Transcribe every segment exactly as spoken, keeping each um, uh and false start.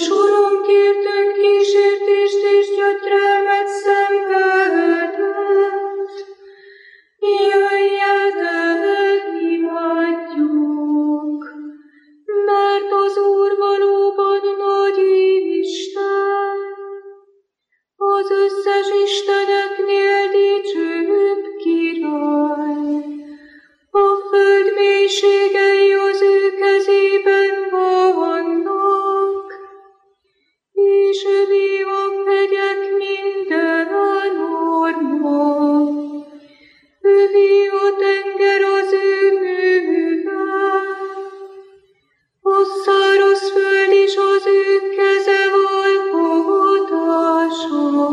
Krisztus Urunk, kértünk kísértést és gyötrelmet szenvedett. Jöjjetek, imádjuk, mert az Úr valóban nagy Isten, az összes isteneknél dicsőbb király. A föld mélységei az ő kezében vannak, és övé a hegyek minden orma. Övé a tenger az ő műve, a száraz föld is az ő keze alkotása.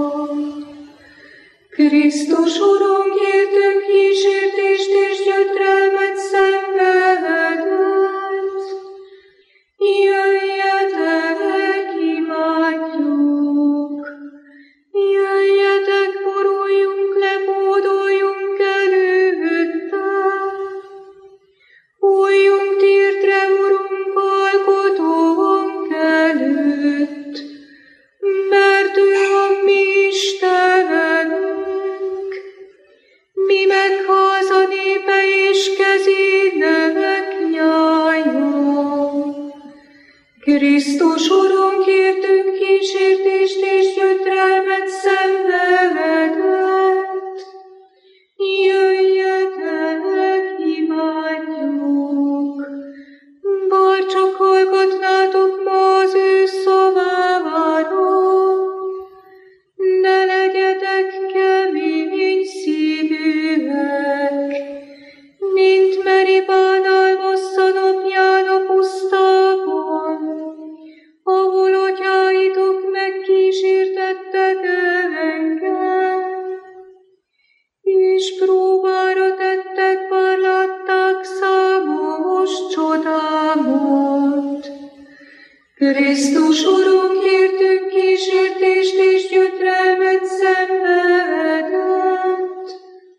Krisztus Urunk, kértünk kísértést és gyötrelmet szenvedett. Jöjjetek, imádjuk, jöjjetek, boruljunk le, módoljunk előtte. Hulljunk térdre, Urunk, alkotónk előtt, mert ő a mi Istenünk, mi megháza népe és kezének nyája. Krisztus Urunk, kértünk kísértést és gyötrelmet szenvedett. Jöjjetek, imádjuk, bár csak hallgatnátok ma az ő szavára, ne legyetek kemény szívűek, mint Meribán alvassza napján a pusztában, ahol atyáitok megkísértettek engem, és próbára tettek, bár látták számos csodámat. Krisztus Urunk, kértünk kísértést és gyötrelmet szenvedett.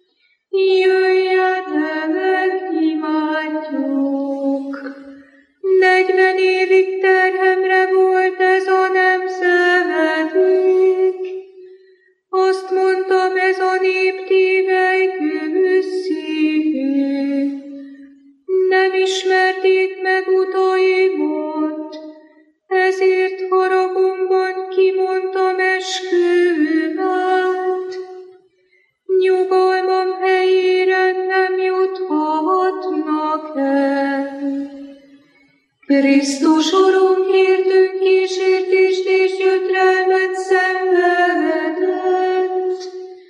Jöjjetek, imádjuk. Negyven évig terhemre volt ez a nemzedék. Azt mondtam, ez a nép tévelykő szívű. Nem ismerték meg utaimat, ezért haragomban kimondtam esküvőmet. Nyugalmam helyére nem juthatnak el. Krisztus Urunk, kértünk kísértést és gyötrelmet szenvedett.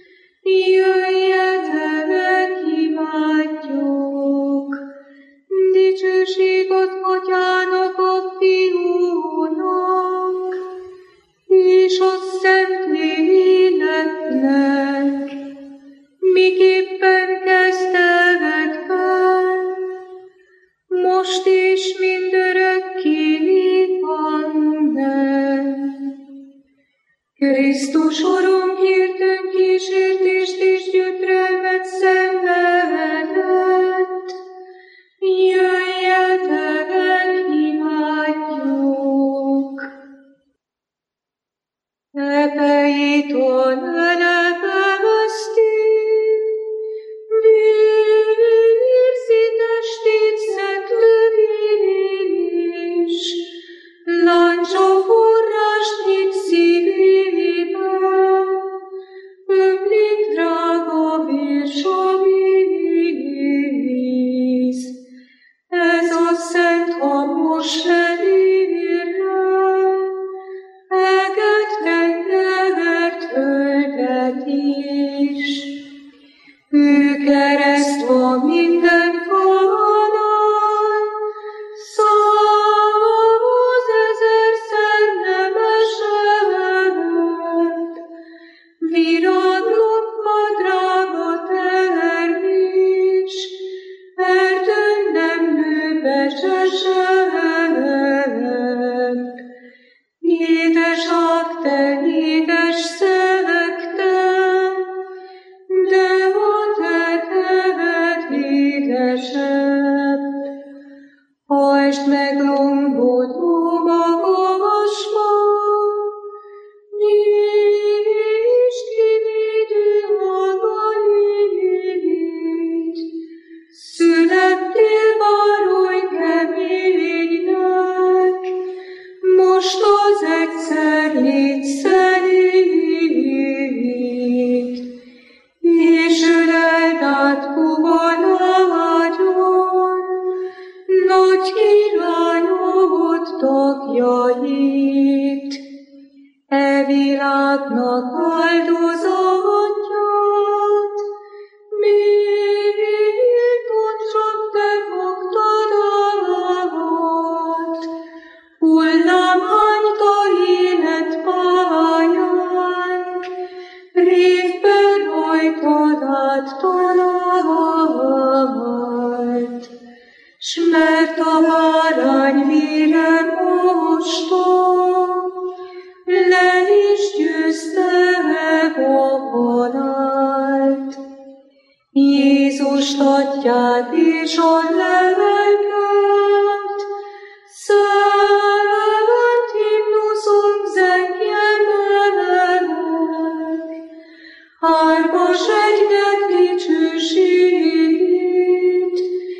Jöjjetek, imádjuk, dicsőség az Atyának, a Fiúnak, és a Szentléleknek, miképpen kezdetben, most és mindörökké. Amen. Krisztus Urunk, kértünk kísértést és gyötrelmet szenvedett. Jöjjetek, imádjuk. Ebeiton eleveszti, vérzi testét szentlövés, láncsa forrást nyit szívében, ömlik drága vérsavíz. Ez a szent habos felére, eget, tengert, földet is. Ő kereszt van minden falon, számos ezerszer nem esett. Viráglappa drága termés, erdőn nem nőbesesett. Édes ág, édes szelektem, de a te neved édesebb. Hajtsd meg lombod, ó magasban, nagy irányút tagjait, e világnak áldozatját, méltóan csak te fogtad át, hullámhányta életpályán, révben rajtad áttalált, s mert a bárány vére mostan, le is győzte a halált. Jézust atyát és a lelket, szent himnuszok zengjenek, hármas egynek dicsőségét,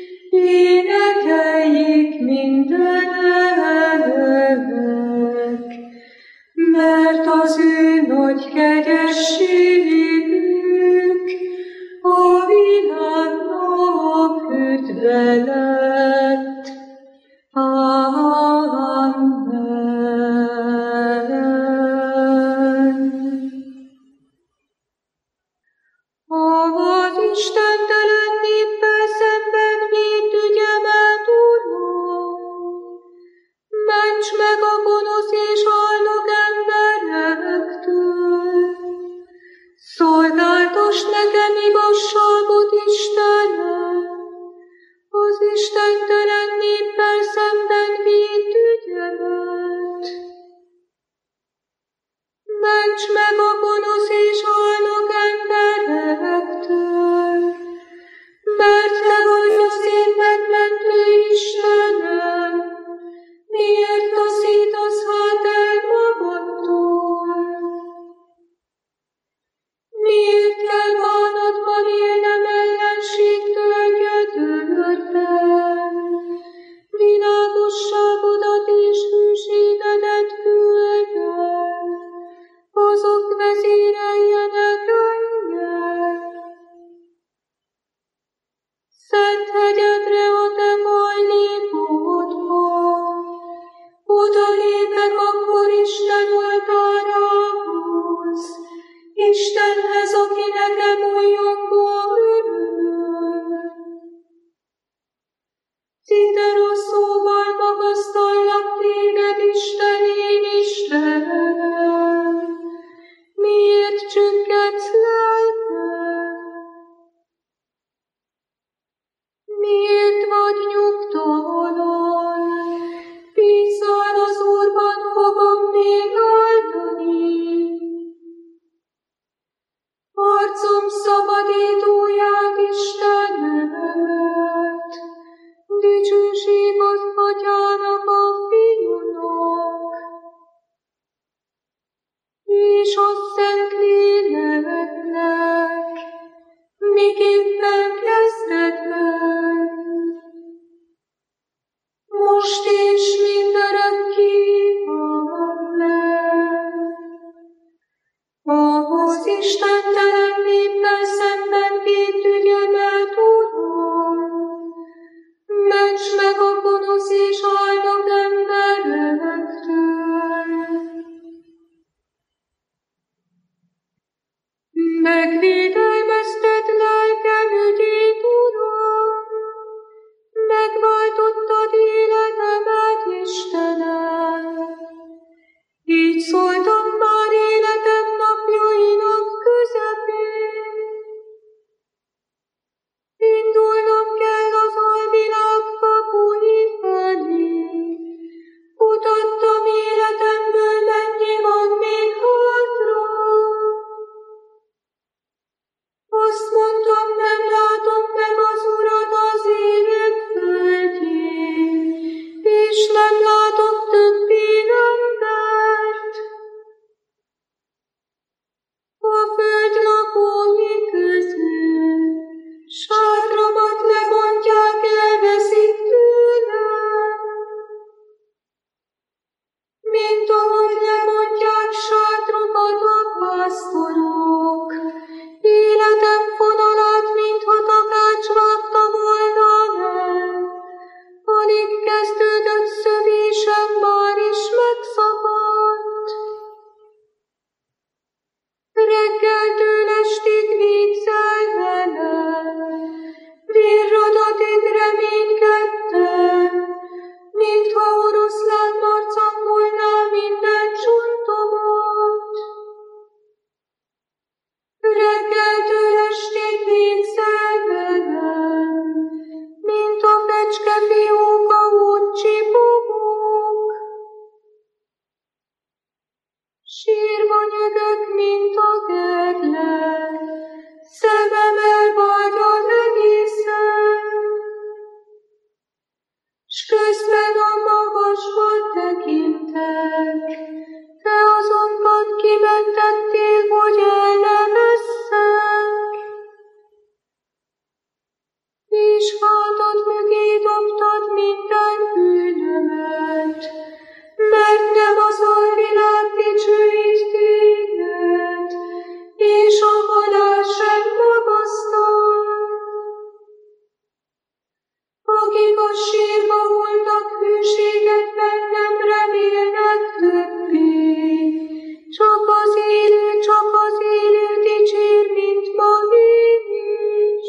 énekeljék mindenek, mert az ő nagy kegyességük a világnak üdve lett. Amen. Az istentelen néppel szemben védd ügyemet, Uram! Ments meg a gonosz és halnok emberektől! Szolgáltass nekem igazságot, Istenem! Az istentelen néppel szemben védd ügyemet! Ments meg a gonosz és halnok emberektől, mert te vagy az én megmentő Istenem, miért taszítasz hát el magadtól? Miért kell bánatban élnem ellenségtől gyötörben? Világosságodat és hűségedet küldem, azok vezéreljenek engem. Szent hegyedre a te hajlékodba, oda lépek akkor Isten oltárához, Istenhez, aki nekem újjongó öröm. Szinte rossz szóval magasztallak téged, Isten, én Istenem, miért csüggedsz lelkem? Miért vagy nyugtalan? Bízzál az Úrban, fogom még áldani. Arcom szabadítóját, Istenemet, dicsőség az Atyának, a Fiúnak, és a Szentléleknek, miképpen kezdetben, most és mindörökké. Amen. Ahhoz istentelen néppel szemben védd ügyemet, Uram, ments meg a gonosz és halnok emberektől. Megvédelmezted lelkem ügyét, Uram, megváltottad életemet, Istenem. Így szóltam már életem napjainak közepén. Indulnom kell az alvilág kapui felé. Kutattam életemből, mennyi van még hátra. Azt mondtam, nem látom meg az Urat az ének földjén, és nem látok többé embert. A föld lakói közül sátramat lebontják, elveszik tőlem, mint ahogy lebontják sátrokat a pásztorok. Életem fonalát, mintha takács vágta volna el, alig Isten már is megszakadt. Reggeltől estig vígszel vele, virradatig reménykedtem, mintha oroszlán marcangolná minden csontomat. Reggeltől estig vígszel velem, mint a fecskefiók a hódcsipogók. Sírva nyögök, mint a gerle, szemem elvágy az egészen, s közben a magasba tekintek, te azonban kimentettél, hogy el ne vesszek, és hátad mögé dobtad minden bűnömet, mert nem az alvilág dicsőít téged, és a halál sem magasztal. Akik a sírba voltak, hűségedben nem remélnek többé, csak az élő, csak az élő dicsér, mint ma én is.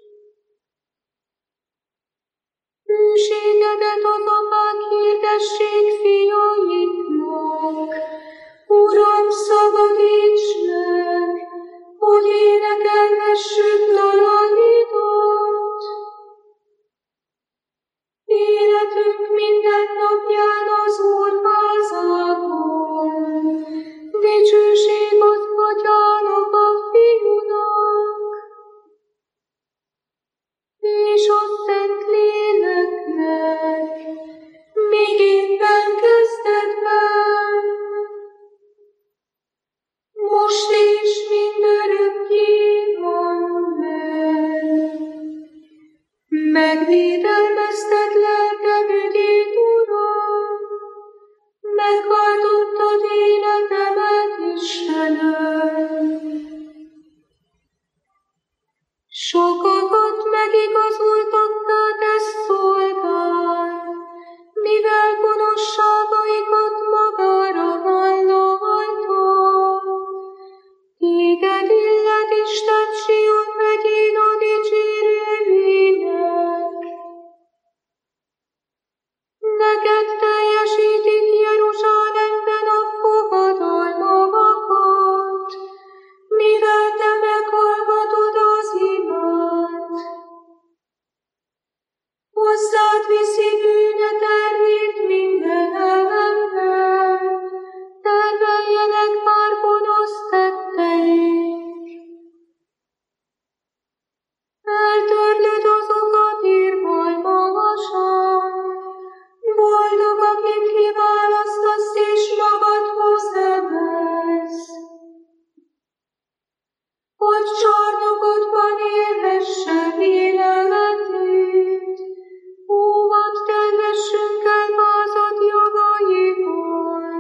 Hűségedet az apák hirdessék fiaiknak, Uram, szabadíts meg, hogy énekelhessük dalaidat. Életünk minden napján az Úr házában, dicsőség az Atyának, a Fiúnak, és a Szentléleknek, miképpen kezdetben, most és mindörökké. Amen. Megvédelmezted lelkem ügyét, Uram, megváltottad életemet, Istenem. Sokakat megigazoltattál te szolgád, mivel gonoszságaikat magára vállalta. Téged illet Isten Sion megyén a dicsérőjének. Neked teljesítik Jeruzsálemben a fogadalmavakat, mivel te meghallgatod az imát. Hozzád viszi bűne terhét minden ember, terveljenek már gonosz tetteik. Eltörlöd azokat irgalmasan, boldog, akit kiválasztasz és magadhoz emelsz, hogy csarnokodban élhesse életét, óvad kedvessünk el házad jogaiból.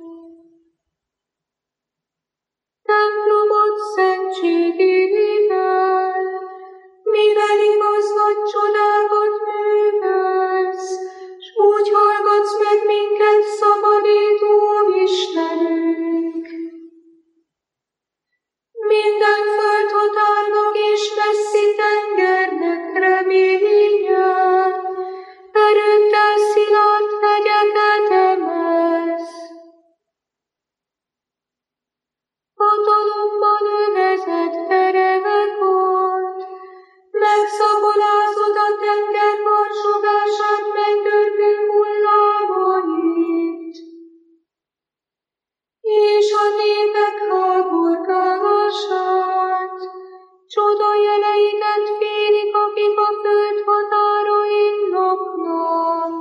Templomod szentségével, mivel igaz vagy csodákat művelsz, s úgy hallgatsz meg minket, szabadító Istenünk. Minden földhatárnak és messzi tengernek reménye, erőddel szilárd hegyeket emelsz. Hatalommal övezed terevekat, megszabolázod a tenger harsogását megdörgő hullámait, és a népek háborgálását, csoda jeleidet félik, akik a föld határain laknak.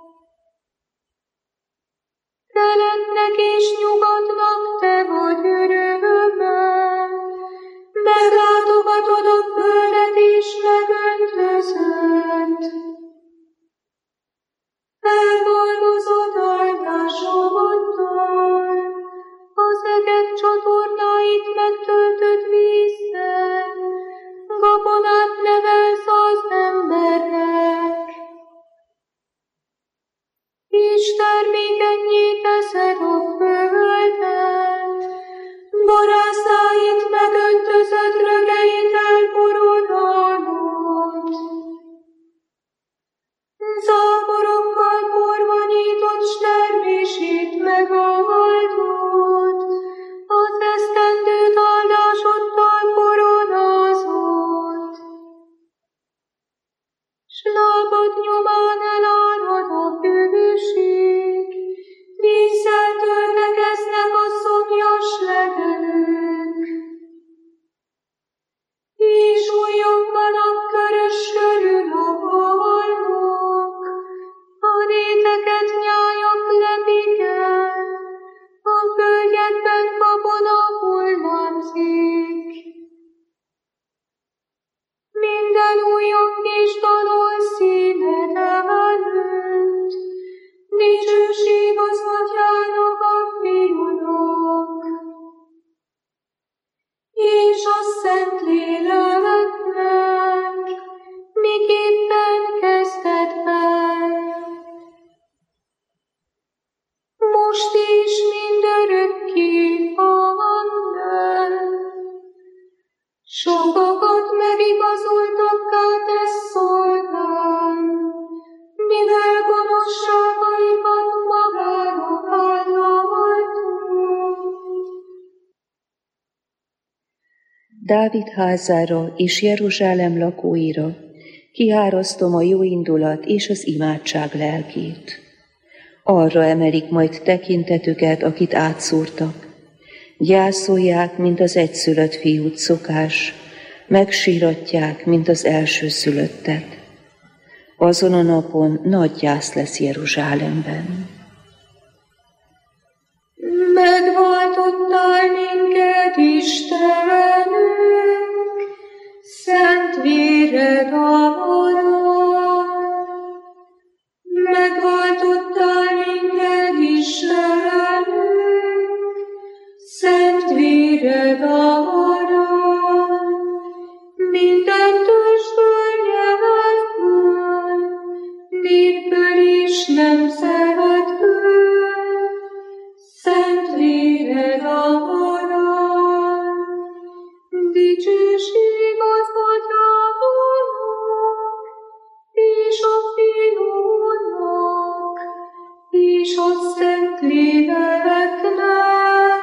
Keletnek és nyugatnak te vagy örömmel, meglátogatod a földet és megöntözöd. Elgondozod áldásoddal, az egek csatornáit megtöltöd vízzel, gabonát nevelsz az embernek. termékennyé teszed a földet, borászáit megöntözött rögeit elkoronálod. Záporokkal porba nyitott s termését megáldod, az esztendőt áldásodtal koronázod. S lábad nyomán elárad a bűség, vízzel töltekeznek a szomjas legelők. És újjongganak körös körül a halmok, a réteket nyájak lepik el, a földjekben babona hullámzik. Minden újjong és dalol színed előtt, dicsőség az Atyának, a Fiúnak, és a Szentléleknek, miképpen kezdetben, most is mindörökké. Amen. Sokakat megigazoltakká tesz szolgán, mivel gonoszságaikat magára vállaltuk. Dávid házára és Jeruzsálem lakóira kihároztom a jó indulat és az imádság lelkét. Arra emelik majd tekintetüket, akit átszúrtak. Gyászolják, mint az egyszülött fiút szokás, megsíratják, mint az elsőszülöttet. Azon a napon nagy gyász lesz Jeruzsálemben. Megváltottál minket, Istenünk, szent véred alól. Megváltottál minket, Istenünk, szent véred alól. Minden törzsből, nyelvből, népből és nemzetből, szent véred alól. Dicsőség az Atyának, és a Fiúnak, és a Szentléleknek.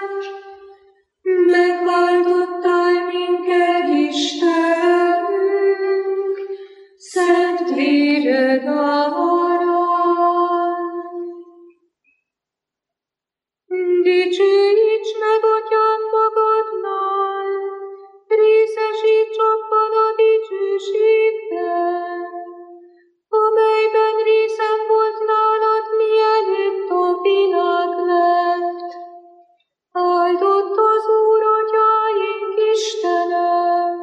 Megváltottál minket, Istenünk, szent véred alól. Dicsőíts meg, Atyám, magadnál, részesíts abban a dicsőségben, amelyben részem volt nálad, mielőtt a világ lett. Áldott az Úr, Atyáink Istene,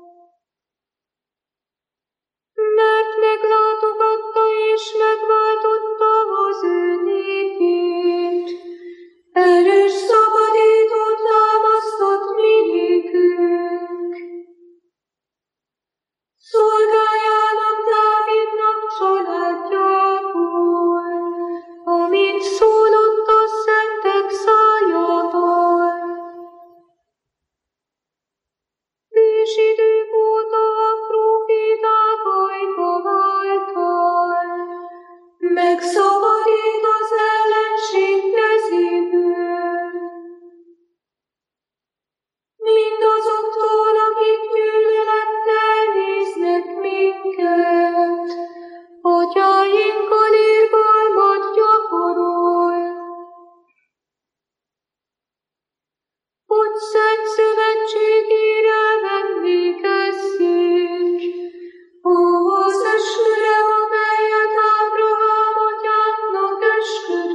mert meglátogatta és megváltotta az ő népét. Erős szabadítót támasztott mi nékünk. Szolgájának, Dávidnak családjából, amint szólott a szentek szájával. Ősidők óta a próféták ajka által megszabadít az ellenség kezéből. Mindazoktól, akik gyűlölettel néznek minket, atyáinkkal irgalmat gyakorol. Hogy szent szövetségére emlékezzünk, az esküre, amelyet Ábrahám atyánknak esküdött.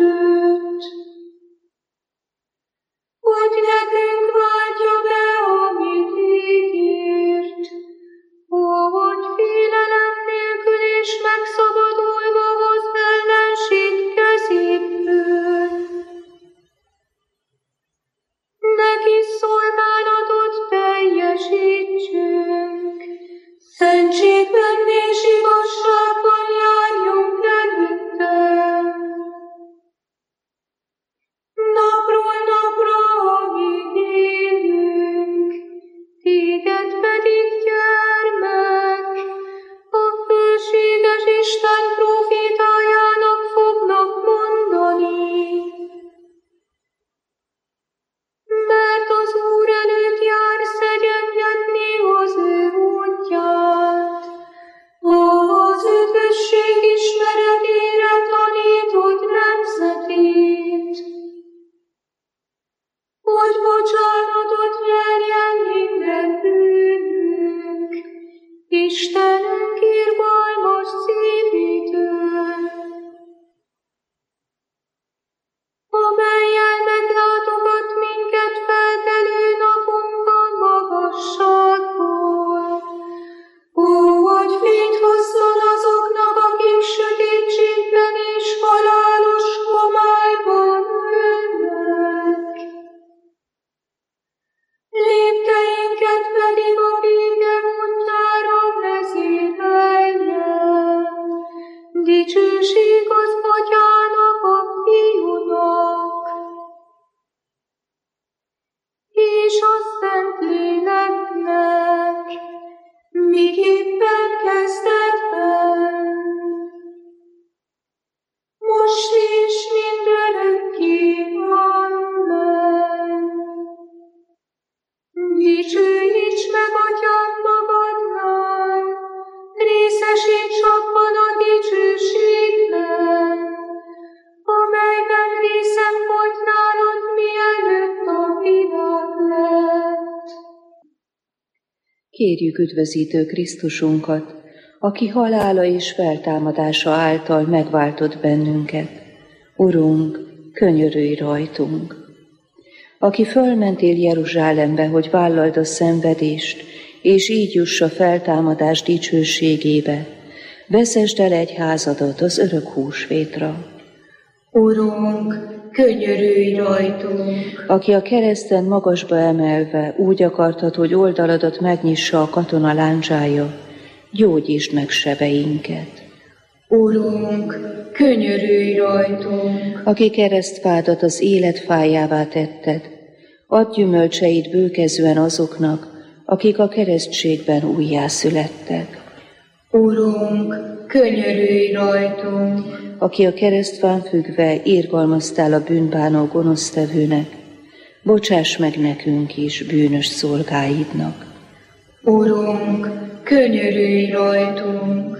Kérjük üdvözítő Krisztusunkat, aki halála és feltámadása által megváltott bennünket. Urunk, könyörülj rajtunk! Aki fölmentél Jeruzsálembe, hogy vállald a szenvedést, és így juss a feltámadás dicsőségébe, vezesd el egyházadat az örök húsvétra. Urunk, könyörülj rajtunk! Aki a kereszten magasba emelve úgy akartad, hogy oldaladat megnyissa a katona láncsája, gyógyítsd meg sebeinket. Urunk, könyörülj rajtunk! Aki keresztfádat az élet fájává tetted, add gyümölcseit bőkezően azoknak, akik a keresztségben újjászülettek. Urunk, könyörülj rajtunk! Aki a keresztfán függve irgalmaztál a bűnbánó gonosztevőnek, bocsáss meg nekünk is, bűnös szolgáidnak. Urunk, könyörülj rajtunk!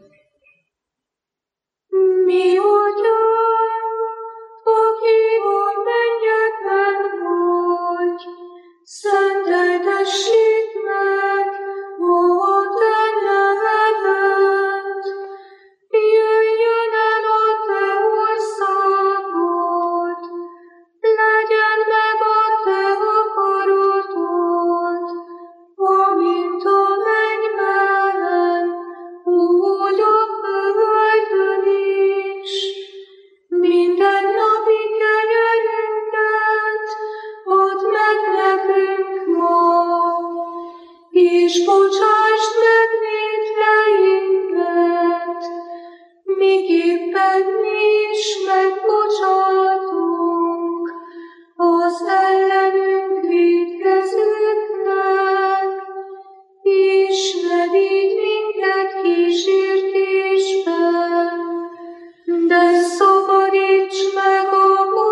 Mi Atyánk, aki a mennyekben vagy, szenteltessék meg a te neved, jöjjön el a te országod, legyen meg a te akaratod, amint a mennyben, úgy a földön is. Minden napi kenyerünket add meg nekünk ma, és bocsásd meg vétkeinket, miképpen mi is megbocsátunk az ellenünk vétkezőknek, és ne vigy minket kísértésbe, de szabadíts meg a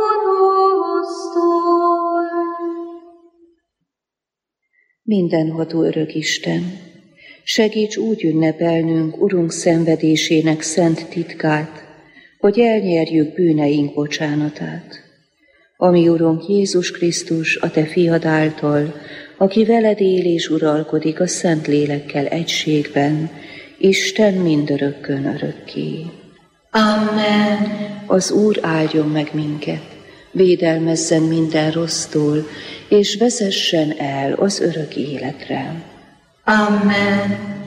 gonosztól. Mindenható örök Isten, segíts úgy ünnepelnünk Urunk szenvedésének szent titkát, hogy elnyerjük bűneink bocsánatát. Ami Urunk Jézus Krisztus, a te fiad által, aki veled él és uralkodik a Szent Lélekkel egységben, Isten mindörökkön örökké. Amen. Az Úr áldjon meg minket, védelmezzen minden rossztól, és vezessen el az örök életre. Amen.